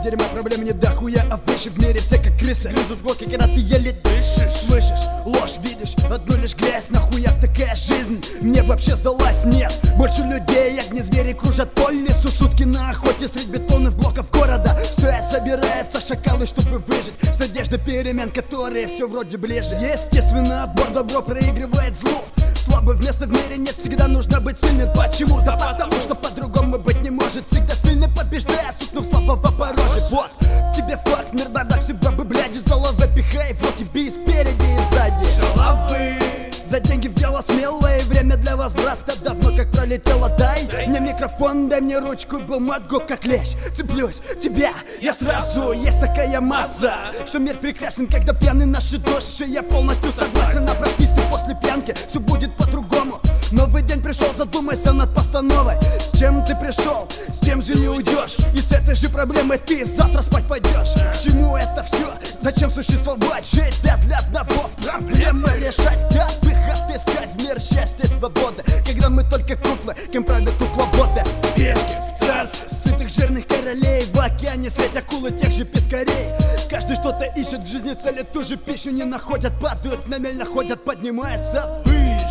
дерьма, проблем не дохуя, а выше в мире все как крысы. Грызут глотки, когда ты еле дышишь. Слышишь, ложь видишь, одну лишь грязь. Нахуя такая жизнь, мне вообще сдалась, нет. Больше людей, як не звери, кружат по лесу. Сутки на охоте средь бетонных блоков города. Стоя собираются шакалы, чтобы выжить. С надеждой перемен, которые все вроде ближе. Естественно, отбор добро проигрывает злу. Слабых мест в мире нет, всегда нужно быть сильным. Почему? Да потому что по-другому быть не может. Всегда сильный побеждает, стукнув слабого по роже. Вот, тебе факт, мир бардак, все бабы, бляди, заловы пихай. Вот тебе и спереди, и сзади. Шалавы. За деньги в дело смелое, время для возврата давно как пролетело. Дай мне микрофон, дай мне ручку, бумагу, как лещ. Цеплюсь тебя, я сразу, есть такая масса, что мир прекрасен, когда пьяны наши души. Я полностью согласен, а проснись ты после пьянки, все будет по-другому. Новый день пришел, задумайся над постановой. С чем ты пришел, с тем же не уйдешь. И с этой же проблемой ты завтра спать пойдешь. К чему это все? Зачем существовать? Жить для одного, проблемы решать. Выход искать в мир счастья и свободы. Когда мы только куклы, кем правят кукловоды. Пешки в царстве сытых жирных королей, в океане средь акулы тех же пескарей. Каждый что-то ищет в жизни, цели ту же пищу не находят. Падают на мель, находят, поднимаются выше.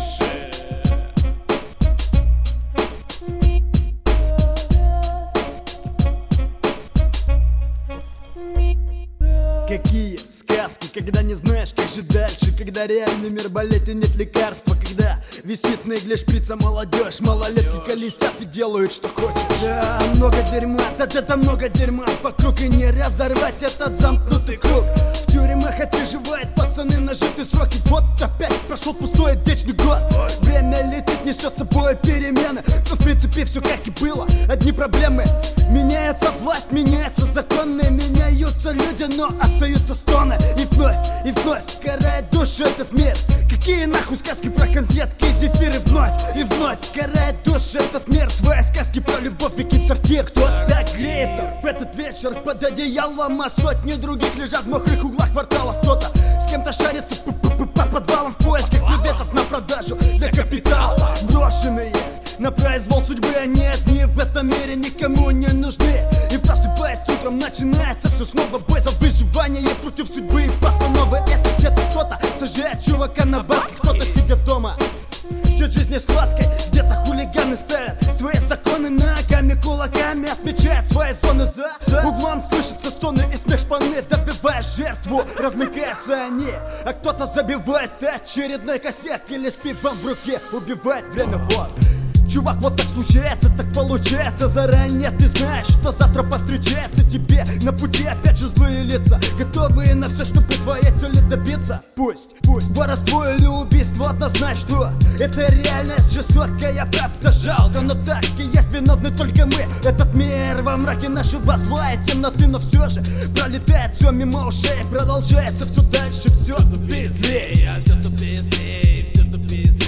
Какие сказки, когда не знаешь, как же дальше. Когда реальный мир болит и нет лекарства. Когда висит на игле шприца молодежь. Малолетки колесят и делают, что хочешь. Да, много дерьма, да много дерьма вокруг. И не разорвать этот замкнутый круг. В тюрьмах отсиживают пацаны нажитые сроки. Вот опять прошел пустой вечный год. Время летит, несет с собой перемены. Но в принципе все как и было, одни проблемы. Меняется власть, меняются законы. Меняются люди, но остаются стоны. И вновь карает душу этот мир. Какие нахуй сказки про конфетки и зефиры. И вновь карает душу этот мир. Свои сказки про любовь и кит-сортир. Кто-то греется в этот вечер под одеялом, а сотни других лежат в мокрых углах кварталов. Кто-то с кем-то шарится по подвалам в поисках билетов на продажу для капитала. Брошенные на произвол судьбы, они одни в этом мире никому не нужны. И просыпаясь утром, начинается все снова. Бой за выживание против судьбы и постановы. Это где-то кто-то сажает чувака на бабки, кто-то сидит дома, ждет жизни сладкой. Где-то хулиганы ставят свои законы ногами, кулаками отмечают свои зоны. За углом слышатся стоны и смех шпаны. Добивая жертву, размыкаются они. А кто-то забивает очередной косяк или с пивом в руке убивает время. Вот, чувак, вот так случается, так получается. Заранее ты знаешь, что завтра повстречается тебе на пути опять же злые лица, готовые на все, чтобы своей цели добиться. Пусть воровство или убийство, однозначно, что это реальность, жестокая правда, жалко, но так и есть, виновны только мы. Этот мир во мраке нашего зла и темноты, но все же пролетает все мимо ушей. Продолжается все дальше, все тупее, все тупее, все тупее.